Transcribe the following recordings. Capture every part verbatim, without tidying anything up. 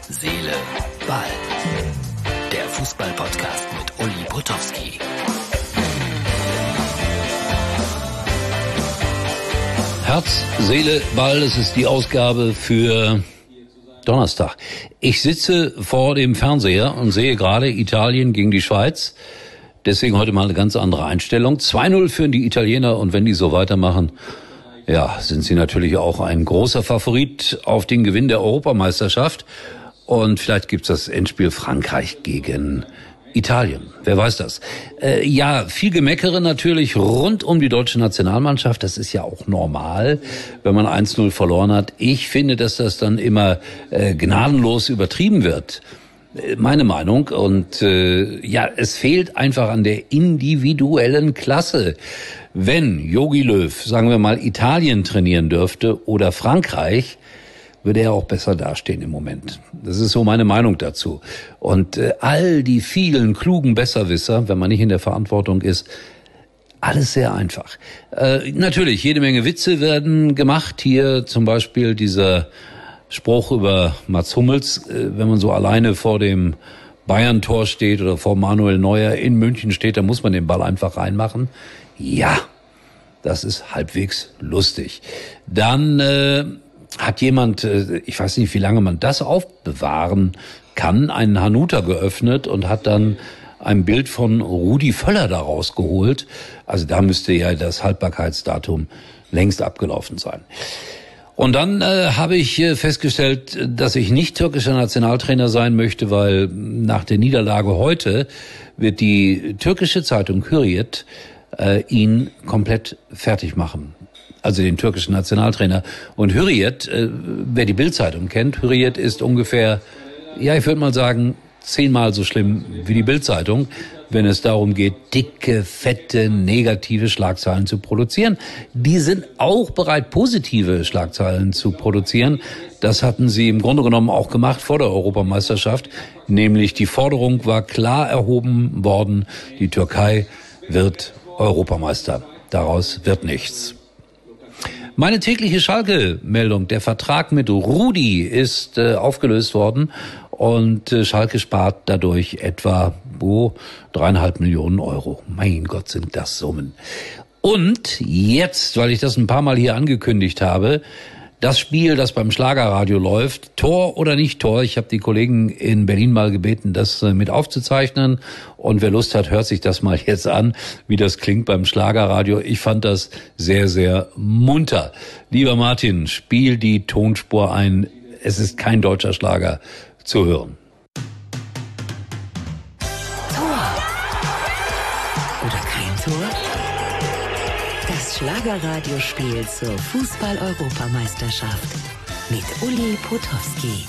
Seele, Ball. Der Fußball-Podcast mit Uli Potowski. Herz, Seele, Ball, das ist die Ausgabe für Donnerstag. Ich sitze vor dem Fernseher und sehe gerade Italien gegen die Schweiz. Deswegen heute mal eine ganz andere Einstellung. zwei null führen die Italiener und wenn die so weitermachen, ja, sind sie natürlich auch ein großer Favorit auf den Gewinn der Europameisterschaft. Und vielleicht gibt's das Endspiel Frankreich gegen Italien. Wer weiß das? Äh, ja, viel Gemeckere natürlich rund um die deutsche Nationalmannschaft. Das ist ja auch normal, wenn man eins null verloren hat. Ich finde, dass das dann immer äh, gnadenlos übertrieben wird. Meine Meinung. Und äh, ja, es fehlt einfach an der individuellen Klasse. Wenn Jogi Löw, sagen wir mal, Italien trainieren dürfte oder Frankreich, würde er auch besser dastehen im Moment. Das ist so meine Meinung dazu. Und äh, all die vielen klugen Besserwisser, wenn man nicht in der Verantwortung ist, alles sehr einfach. Äh, natürlich, jede Menge Witze werden gemacht. Hier zum Beispiel dieser Spruch über Mats Hummels, äh, wenn man so alleine vor dem Bayern-Tor steht oder vor Manuel Neuer in München steht, dann muss man den Ball einfach reinmachen. Ja, das ist halbwegs lustig. Dann äh, hat jemand, äh, ich weiß nicht, wie lange man das aufbewahren kann, einen Hanuta geöffnet und hat dann ein Bild von Rudi Völler daraus geholt. Also da müsste ja das Haltbarkeitsdatum längst abgelaufen sein. Und dann äh, habe ich äh, festgestellt, dass ich nicht türkischer Nationaltrainer sein möchte, weil nach der Niederlage heute wird die türkische Zeitung Hürriyet äh, ihn komplett fertig machen. Also den türkischen Nationaltrainer. Und Hürriyet, äh, wer die Bild-Zeitung kennt, Hürriyet ist ungefähr, ja, ich würde mal sagen, zehnmal so schlimm wie die Bild-Zeitung, wenn es darum geht, dicke, fette, negative Schlagzeilen zu produzieren. Die sind auch bereit, positive Schlagzeilen zu produzieren. Das hatten sie im Grunde genommen auch gemacht vor der Europameisterschaft. Nämlich die Forderung war klar erhoben worden, die Türkei wird Europameister. Daraus wird nichts. Meine tägliche Schalke-Meldung, der Vertrag mit Rudi ist äh, aufgelöst worden und äh, Schalke spart dadurch etwa oh, dreieinhalb Millionen Euro. Mein Gott, sind das Summen. Und jetzt, weil ich das ein paar Mal hier angekündigt habe, das Spiel, das beim Schlagerradio läuft, Tor oder nicht Tor. Ich habe die Kollegen in Berlin mal gebeten, das mit aufzuzeichnen. Und wer Lust hat, hört sich das mal jetzt an, wie das klingt beim Schlagerradio. Ich fand das sehr, sehr munter. Lieber Martin, spiel die Tonspur ein. Es ist kein deutscher Schlager zu hören. Tor oder kein Tor? Das Schlagerradiospiel zur Fußball-Europameisterschaft mit Uli Potowski.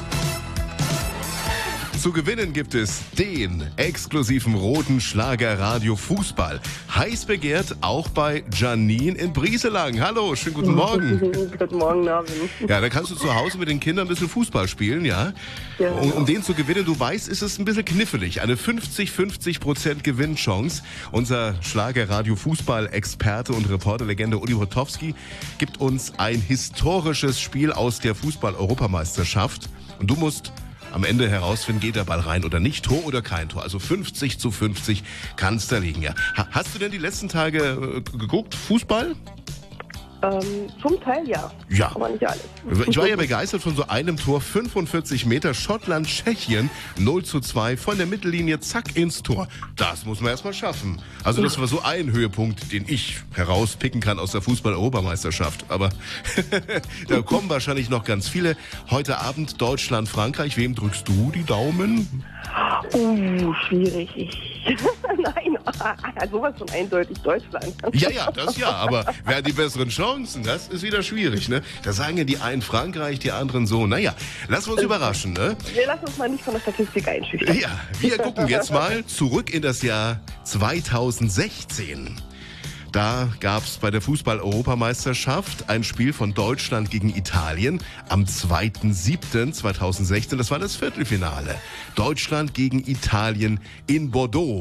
Zu gewinnen gibt es den exklusiven roten Schlager Radio Fußball. Heiß begehrt auch bei Janine in Brieselang. Hallo, schönen guten Morgen. Guten Morgen, Abend. Ja, da kannst du zu Hause mit den Kindern ein bisschen Fußball spielen, ja? Ja. Um, um den zu gewinnen, du weißt, ist es ein bisschen knifflig. Eine fünfzig fünfzig Prozent Gewinnchance. Unser Schlager Radio Fußball-Experte und Reporterlegende Uli Potowski gibt uns ein historisches Spiel aus der Fußball-Europameisterschaft. Und du musst am Ende herausfinden, geht der Ball rein oder nicht, Tor oder kein Tor. Also fünfzig zu fünfzig kann es da liegen, ja. Ha- Hast du denn die letzten Tage äh, geguckt, Fußball? Ähm, zum Teil ja, Ja. aber nicht alles. Ich war ja begeistert von so einem Tor, fünfundvierzig Meter, Schottland, Tschechien, null zu zwei, von der Mittellinie, zack, ins Tor. Das muss man erstmal schaffen. Also das war so ein Höhepunkt, den ich herauspicken kann aus der Fußball-Europameisterschaft. Aber da kommen wahrscheinlich noch ganz viele. Heute Abend Deutschland, Frankreich. Wem drückst du die Daumen? Uh, schwierig. Ich Nein, sowas von eindeutig Deutschland. Ja, ja, das ja, aber wer hat die besseren Chancen? Das ist wieder schwierig, ne? Da sagen ja die einen Frankreich, die anderen so. Naja, lassen wir uns überraschen, ne? Wir lassen uns mal nicht von der Statistik einschüchtern. Ja, wir gucken jetzt mal zurück in das Jahr zweitausendsechzehn. Da gab es bei der Fußball-Europameisterschaft ein Spiel von Deutschland gegen Italien am zweiten siebten zweitausendsechzehn. Das war das Viertelfinale. Deutschland gegen Italien in Bordeaux.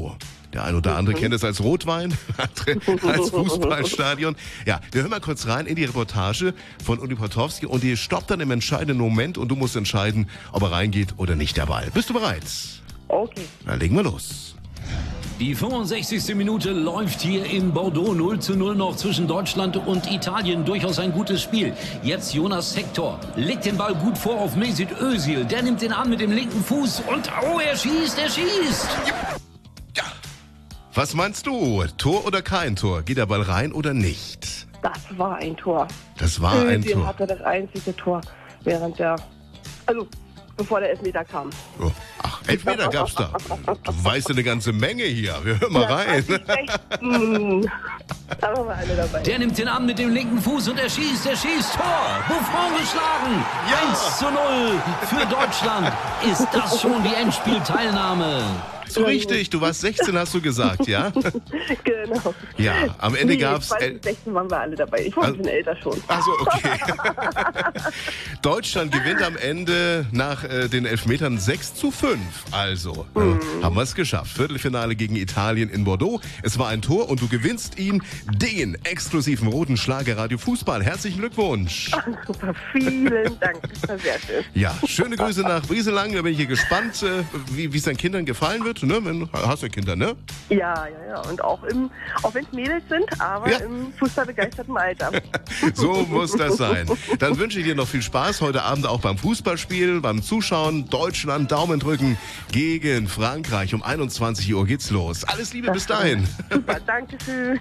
Der ein oder andere mhm. kennt es als Rotwein, als Fußballstadion. Ja, wir hören mal kurz rein in die Reportage von Uli Potowski und die stoppt dann im entscheidenden Moment und du musst entscheiden, ob er reingeht oder nicht der Ball. Bist du bereit? Okay. Dann legen wir los. Die fünfundsechzigste Minute läuft hier in Bordeaux. null zu null noch zwischen Deutschland und Italien. Durchaus ein gutes Spiel. Jetzt Jonas Hector legt den Ball gut vor auf Mesut Özil. Der nimmt den an mit dem linken Fuß und oh, er schießt, er schießt. Ja. Was meinst du? Tor oder kein Tor? Geht der Ball rein oder nicht? Das war ein Tor. Das war ein Özil Tor. hatte das einzige Tor während der, also bevor der Elfmeter kam. Oh. Ach, Elfmeter gab's da. Du weißt ja eine ganze Menge hier. Wir hören mal rein. Hm. Da haben wir alle dabei. Der nimmt den an mit dem linken Fuß und er schießt, er schießt. Tor! Buffon geschlagen. Ja. eins zu null für Deutschland. Ist das schon die Endspielteilnahme? So richtig, du warst sechzehn, hast du gesagt, ja? Genau. Ja, am Ende nee, gab's... zwanzig sechzehn waren wir alle dabei. Ich war ein bisschen älter schon. Ach so, okay. Deutschland gewinnt am Ende nach äh, den Elfmetern sechs zu fünf. Also, äh, mhm. haben wir es geschafft. Viertelfinale gegen Italien in Bordeaux. Es war ein Tor und du gewinnst ihm den exklusiven roten Schlagerradio Fußball. Herzlichen Glückwunsch. Ach, super, vielen Dank. Das war sehr schön. Ja, schöne Grüße nach Brieselang. Da bin ich hier gespannt, äh, wie es deinen Kindern gefallen wird. Ne? Wenn, hast du Kinder, ne? Ja, ja, ja. Und auch, im, auch wenn es Mädels sind, aber ja. im fußballbegeisterten Alter. So muss das sein. Dann wünsche ich dir noch viel Spaß heute Abend auch beim Fußballspiel, beim Zuschauen. Deutschland, Daumen drücken gegen Frankreich. Um einundzwanzig Uhr geht's los. Alles Liebe, bis dahin. Super, danke schön.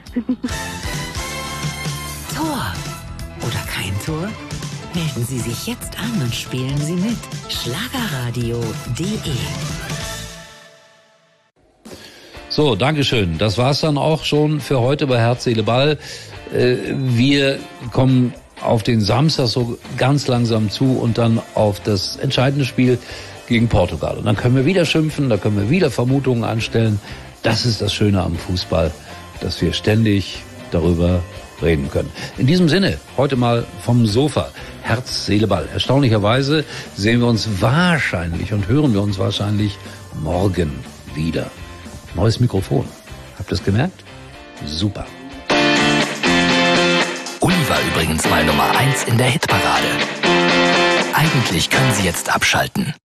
Tor oder kein Tor? Melden Sie sich jetzt an und spielen Sie mit. Schlagerradio punkt de. So, Dankeschön. Das war's dann auch schon für heute bei Herz, Seele, Ball. Äh, wir kommen auf den Samstag so ganz langsam zu und dann auf das entscheidende Spiel gegen Portugal. Und dann können wir wieder schimpfen, da können wir wieder Vermutungen anstellen. Das ist das Schöne am Fußball, dass wir ständig darüber reden können. In diesem Sinne, heute mal vom Sofa. Herz, Seele, Ball. Erstaunlicherweise sehen wir uns wahrscheinlich und hören wir uns wahrscheinlich morgen wieder. Neues Mikrofon. Habt ihr es gemerkt? Super. Uli war übrigens mal Nummer eins in der Hitparade. Eigentlich können Sie jetzt abschalten.